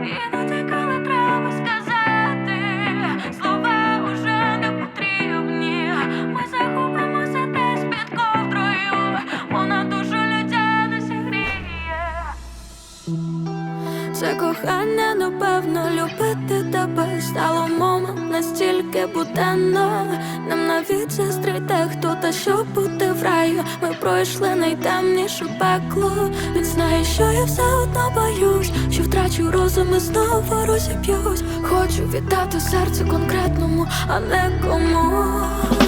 Іноді, коли треба сказати, слова уже не потрібні. Ми захопимося десь під ковдрою, вона душу людяну зігріє. Це кохання, напевно, любити тебе стало момент настільки буденно. Нам навіть заздрить хто та що буде в раю. Ми пройшли найтемніше пекло. Він знає, що я все одно боюсь, що втрачу розум і знову розіб'юсь. Хочу віддати серце конкретному, а не комусь.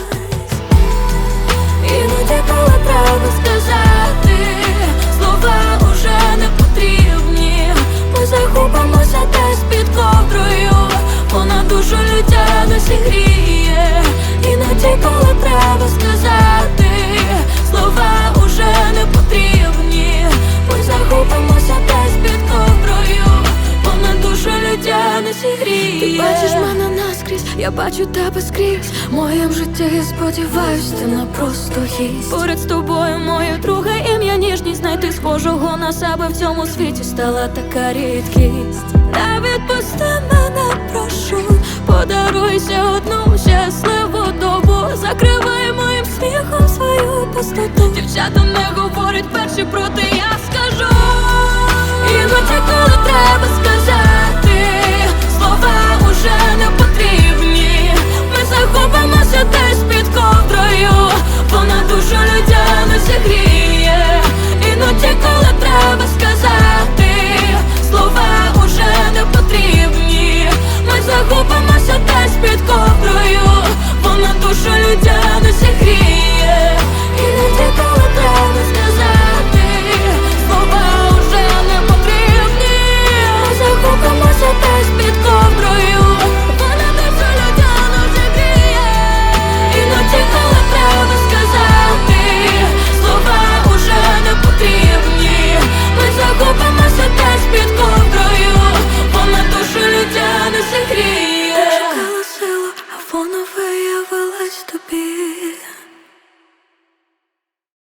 Іноді, коли треба сказати, слова уже не потрібні. Ми захопимося десь під ковдрою, вона душу людяну зігріє. Іноді, коли треба сказати, слова уже не потрібні. Ми захопимося десь під ковдрою, вона душу людяну зігріє. Ти бачиш мене наскрізь, я бачу тебе скрізь. В моєму житті, сподіваюсь, ти не просто гість. Поряд з тобою моє друге ім'я, ніжність. Знайти схожого на себе в цьому світі стала така рідкість. Не відпусти мене, прошу, подаруйся одну щасливу добу. Закривай моїм сміхом свою пустоту. Дівчата не говорять перші, проте я скажу. Іноді,